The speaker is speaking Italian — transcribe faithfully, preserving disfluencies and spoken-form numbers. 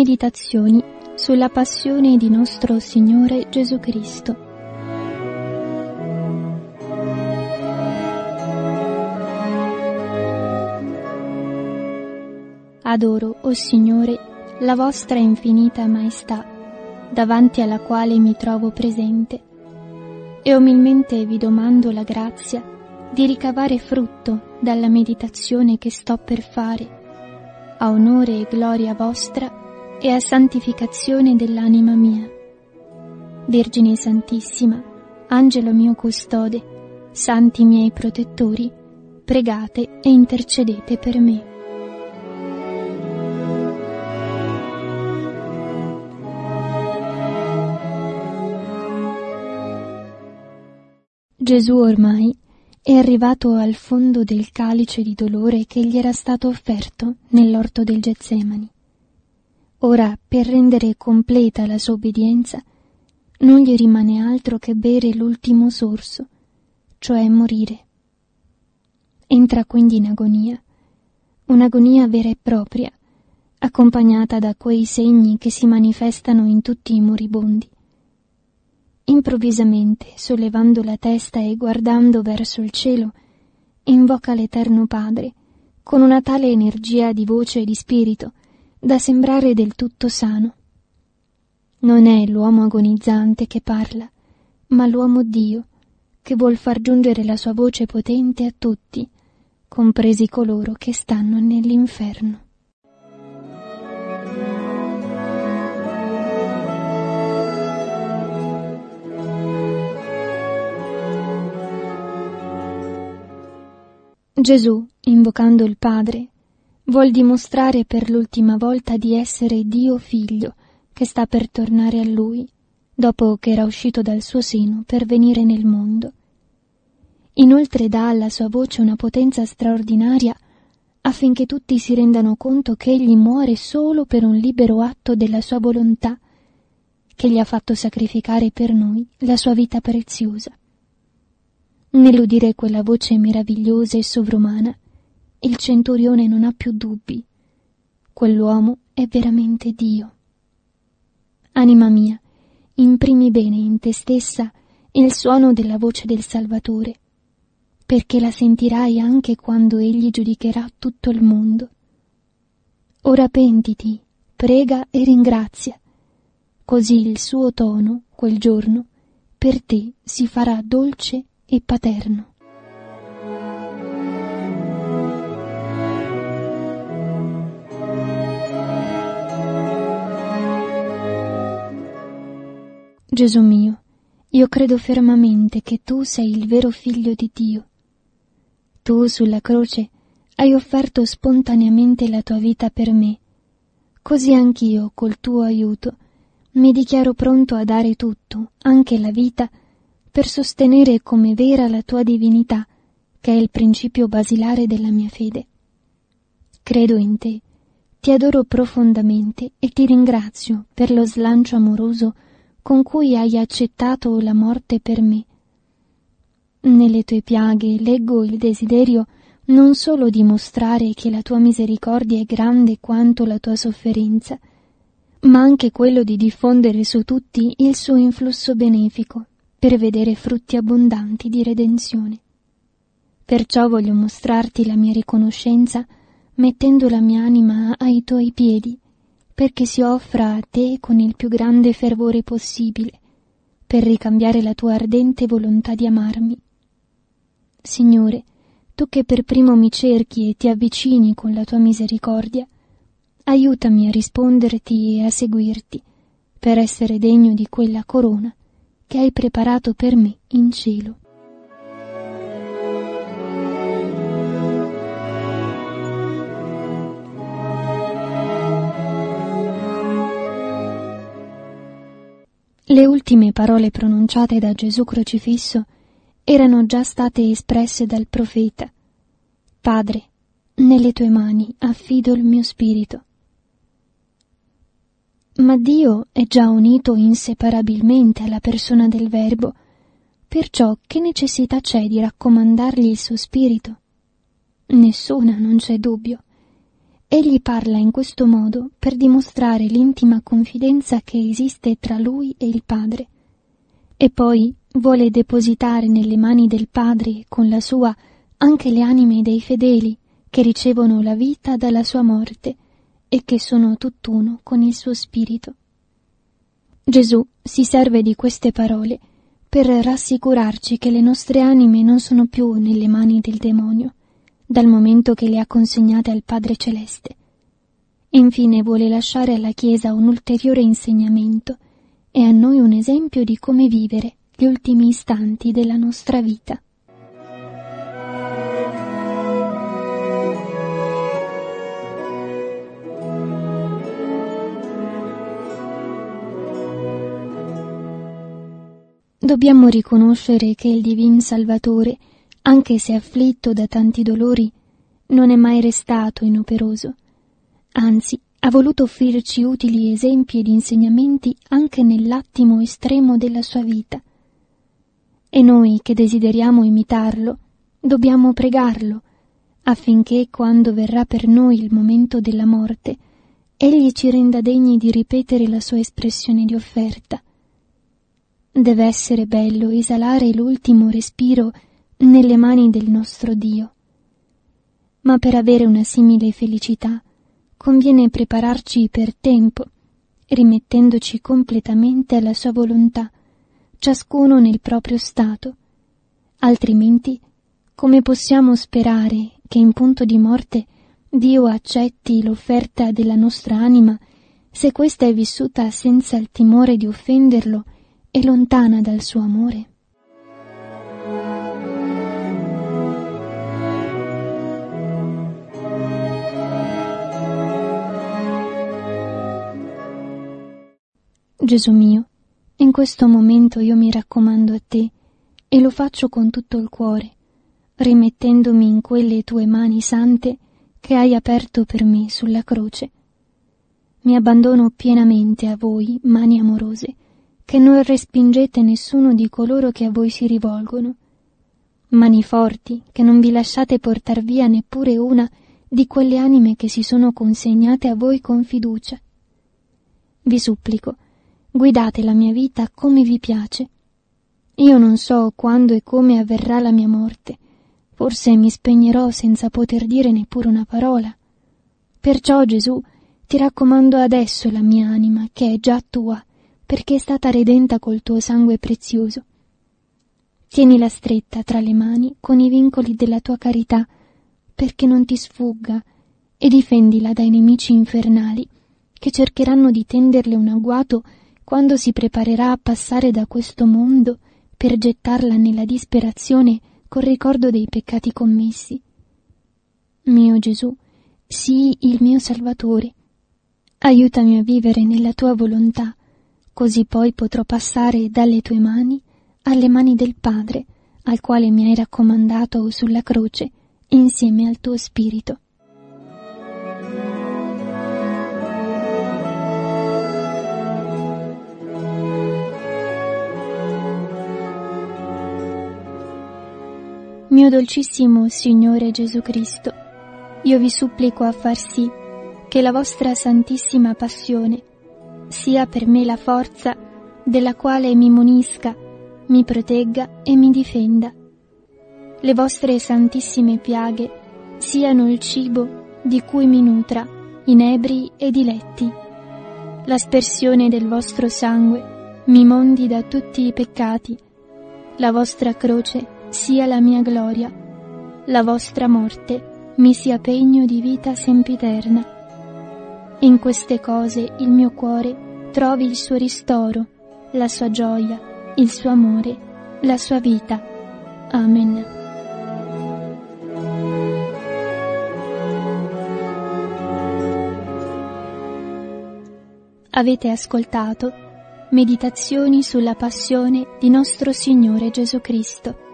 Meditazioni sulla passione di nostro Signore Gesù Cristo. Adoro, o Signore, la vostra infinita maestà, davanti alla quale mi trovo presente, e umilmente vi domando la grazia di ricavare frutto dalla meditazione che sto per fare, a onore e gloria vostra e a santificazione dell'anima mia. Vergine Santissima, Angelo mio custode, santi miei protettori, pregate e intercedete per me. Gesù ormai è arrivato al fondo del calice di dolore che gli era stato offerto nell'orto del Getsemani. Ora, per rendere completa la sua obbedienza, non gli rimane altro che bere l'ultimo sorso, cioè morire. Entra quindi in agonia, un'agonia vera e propria, accompagnata da quei segni che si manifestano in tutti i moribondi. Improvvisamente, sollevando la testa e guardando verso il cielo, invoca l'Eterno Padre con una tale energia di voce e di spirito da sembrare del tutto sano. Non è l'uomo agonizzante che parla, ma l'uomo Dio, che vuol far giungere la sua voce potente a tutti, compresi coloro che stanno nell'inferno. Gesù, invocando il Padre, vuol dimostrare per l'ultima volta di essere Dio Figlio che sta per tornare a Lui, dopo che era uscito dal suo seno per venire nel mondo. Inoltre dà alla sua voce una potenza straordinaria affinché tutti si rendano conto che egli muore solo per un libero atto della sua volontà, che gli ha fatto sacrificare per noi la sua vita preziosa. Nell'udire quella voce meravigliosa e sovrumana, il centurione non ha più dubbi. Quell'uomo è veramente Dio. Anima mia, imprimi bene in te stessa il suono della voce del Salvatore, perché la sentirai anche quando egli giudicherà tutto il mondo. Ora pentiti, prega e ringrazia, così il suo tono, quel giorno, per te si farà dolce e paterno. Gesù mio, io credo fermamente che tu sei il vero Figlio di Dio. Tu sulla croce hai offerto spontaneamente la tua vita per me, così anch'io col tuo aiuto mi dichiaro pronto a dare tutto, anche la vita, per sostenere come vera la tua divinità, che è il principio basilare della mia fede. Credo in te, ti adoro profondamente e ti ringrazio per lo slancio amoroso con cui hai accettato la morte per me. Nelle tue piaghe leggo il desiderio non solo di mostrare che la tua misericordia è grande quanto la tua sofferenza, ma anche quello di diffondere su tutti il suo influsso benefico, per vedere frutti abbondanti di redenzione. Perciò voglio mostrarti la mia riconoscenza mettendo la mia anima ai tuoi piedi, perché si offra a te con il più grande fervore possibile, per ricambiare la tua ardente volontà di amarmi. Signore, tu che per primo mi cerchi e ti avvicini con la tua misericordia, aiutami a risponderti e a seguirti, per essere degno di quella corona che hai preparato per me in cielo. Le ultime parole pronunciate da Gesù crocifisso erano già state espresse dal profeta: Padre, nelle tue mani affido il mio spirito. Ma Dio è già unito inseparabilmente alla persona del Verbo, perciò che necessità c'è di raccomandargli il suo spirito? Nessuna, non c'è dubbio. Egli parla in questo modo per dimostrare l'intima confidenza che esiste tra lui e il Padre, e poi vuole depositare nelle mani del Padre con la sua anche le anime dei fedeli che ricevono la vita dalla sua morte e che sono tutt'uno con il suo spirito. Gesù si serve di queste parole per rassicurarci che le nostre anime non sono più nelle mani del demonio, dal momento che le ha consegnate al Padre Celeste. Infine vuole lasciare alla Chiesa un ulteriore insegnamento e a noi un esempio di come vivere gli ultimi istanti della nostra vita. Dobbiamo riconoscere che il Divin Salvatore, anche se afflitto da tanti dolori, non è mai restato inoperoso. Anzi, ha voluto offrirci utili esempi ed insegnamenti anche nell'attimo estremo della sua vita. E noi che desideriamo imitarlo, dobbiamo pregarlo, affinché quando verrà per noi il momento della morte, egli ci renda degni di ripetere la sua espressione di offerta. Deve essere bello esalare l'ultimo respiro nelle mani del nostro Dio. Ma per avere una simile felicità conviene prepararci per tempo, rimettendoci completamente alla sua volontà, ciascuno nel proprio stato. Altrimenti, come possiamo sperare che in punto di morte Dio accetti l'offerta della nostra anima se questa è vissuta senza il timore di offenderlo e lontana dal suo amore? Gesù mio, in questo momento io mi raccomando a te e lo faccio con tutto il cuore, rimettendomi in quelle tue mani sante che hai aperto per me sulla croce. Mi abbandono pienamente a voi, mani amorose, che non respingete nessuno di coloro che a voi si rivolgono. Mani forti, che non vi lasciate portar via neppure una di quelle anime che si sono consegnate a voi con fiducia. Vi supplico, guidate la mia vita come vi piace. Io non so quando e come avverrà la mia morte, forse mi spegnerò senza poter dire neppure una parola. Perciò, Gesù, ti raccomando adesso la mia anima, che è già tua, perché è stata redenta col tuo sangue prezioso. Tienila stretta tra le mani con i vincoli della tua carità, perché non ti sfugga, e difendila dai nemici infernali, che cercheranno di tenderle un agguato quando si preparerà a passare da questo mondo per gettarla nella disperazione col ricordo dei peccati commessi. Mio Gesù, sii il mio Salvatore. Aiutami a vivere nella tua volontà, così poi potrò passare dalle tue mani alle mani del Padre, al quale mi hai raccomandato sulla croce, insieme al tuo Spirito. Mio dolcissimo Signore Gesù Cristo, io vi supplico a far sì che la vostra Santissima Passione sia per me la forza della quale mi munisca, mi protegga e mi difenda. Le vostre santissime piaghe siano il cibo di cui mi nutra, inebri e diletti. L'aspersione del vostro sangue mi mondi da tutti i peccati. La vostra croce sia la mia gloria. La vostra morte mi sia pegno di vita sempiterna. In queste cose il mio cuore trovi il suo ristoro, la sua gioia, il suo amore, la sua vita. Amen. Avete ascoltato Meditazioni sulla passione di nostro Signore Gesù Cristo,